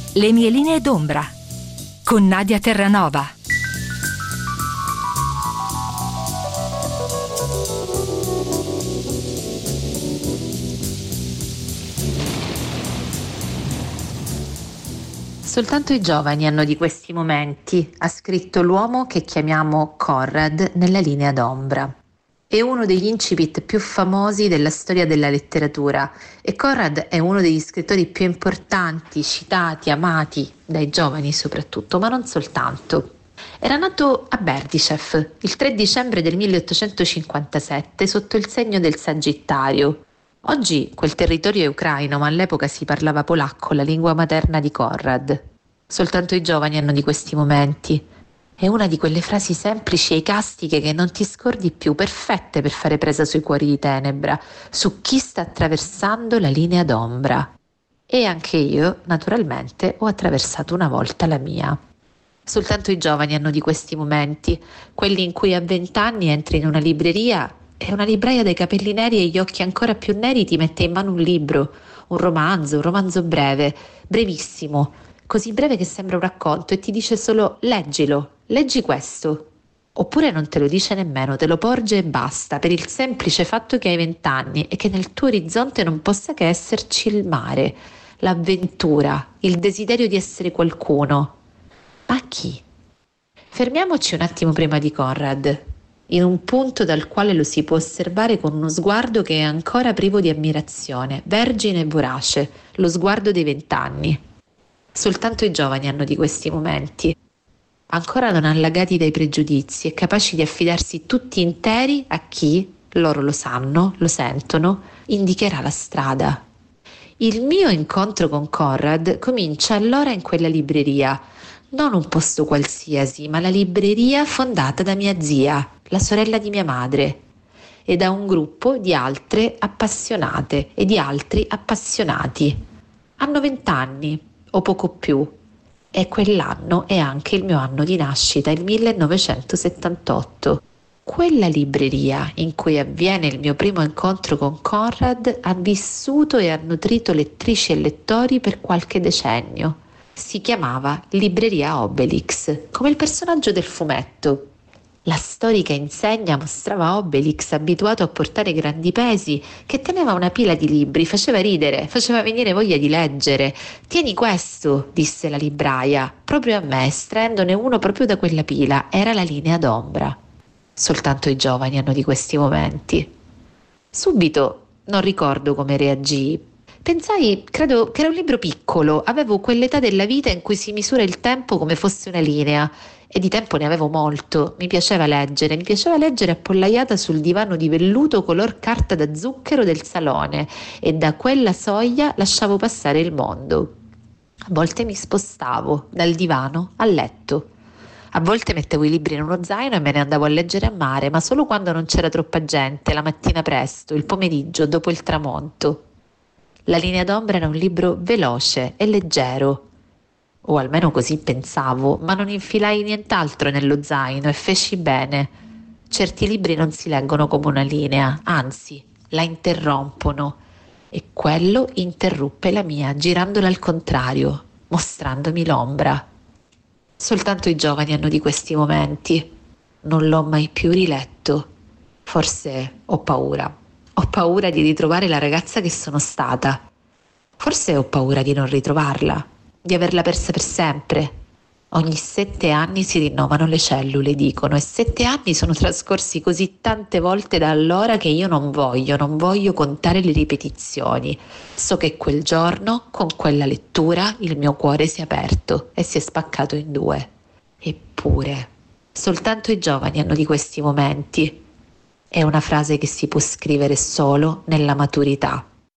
Le mie linee d'ombra con Nadia Terranova. Soltanto i giovani hanno di questi momenti, ha scritto l'uomo che chiamiamo Conrad nella linea d'ombra. È uno degli incipit più famosi della storia della letteratura e Conrad è uno degli scrittori più importanti, citati, amati dai giovani soprattutto, ma non soltanto. Era nato a Berdyshev il 3 dicembre del 1857 sotto il segno del Sagittario. Oggi quel territorio è ucraino, ma all'epoca si parlava polacco, la lingua materna di Conrad. Soltanto i giovani hanno di questi momenti. È una di quelle frasi semplici e icastiche che non ti scordi più, perfette per fare presa sui cuori di tenebra, su chi sta attraversando la linea d'ombra. E anche io, naturalmente, ho attraversato una volta la mia. Soltanto i giovani hanno di questi momenti, quelli in cui a 20 anni entri in una libreria e una libraia dai capelli neri e gli occhi ancora più neri ti mette in mano un libro, un romanzo breve, brevissimo, così breve che sembra un racconto e ti dice solo leggilo, leggi questo. Oppure non te lo dice nemmeno, te lo porge e basta, per il semplice fatto che hai 20 anni e che nel tuo orizzonte non possa che esserci il mare, l'avventura, il desiderio di essere qualcuno. Ma chi? Fermiamoci un attimo prima di Conrad, in un punto dal quale lo si può osservare con uno sguardo che è ancora privo di ammirazione, vergine e vorace, lo sguardo dei 20 anni. Soltanto i giovani hanno di questi momenti, ancora non allagati dai pregiudizi e capaci di affidarsi tutti interi a chi, loro lo sanno, lo sentono, indicherà la strada. Il mio incontro con Conrad comincia allora in quella libreria, non un posto qualsiasi, ma la libreria fondata da mia zia, la sorella di mia madre, e da un gruppo di altre appassionate e di altri appassionati. Hanno 20 anni, o poco più, e quell'anno è anche il mio anno di nascita, il 1978. Quella libreria in cui avviene il mio primo incontro con Conrad ha vissuto e ha nutrito lettrici e lettori per qualche decennio. Si chiamava Libreria Obelix, come il personaggio del fumetto. La storica insegna mostrava Obelix abituato a portare grandi pesi, che teneva una pila di libri, faceva ridere, faceva venire voglia di leggere. «Tieni questo», disse la libraia, proprio a me, estraendone uno proprio da quella pila. Era la linea d'ombra. Soltanto i giovani hanno di questi momenti. Subito non ricordo come reagii. Pensai, credo che era un libro piccolo, avevo quell'età della vita in cui si misura il tempo come fosse una linea e di tempo ne avevo molto. Mi piaceva leggere appollaiata sul divano di velluto color carta da zucchero del salone e da quella soglia lasciavo passare il mondo. A volte mi spostavo dal divano al letto. A volte mettevo i libri in uno zaino e me ne andavo a leggere a mare, ma solo quando non c'era troppa gente, la mattina presto, il pomeriggio, dopo il tramonto. La linea d'ombra era un libro veloce e leggero, o almeno così pensavo, ma non infilai nient'altro nello zaino e feci bene. Certi libri non si leggono come una linea, anzi, la interrompono, e quello interruppe la mia, girandola al contrario, mostrandomi l'ombra. Soltanto i giovani hanno di questi momenti. Non l'ho mai più riletto. Forse ho paura. Ho paura di ritrovare la ragazza che sono stata. Forse ho paura di non ritrovarla, di averla persa per sempre. Ogni 7 anni si rinnovano le cellule, dicono, e 7 anni sono trascorsi così tante volte da allora che io non voglio contare le ripetizioni. So che quel giorno, con quella lettura, il mio cuore si è aperto e si è spaccato in due. Eppure, soltanto i giovani hanno di questi momenti. È una frase che si può scrivere solo nella maturità.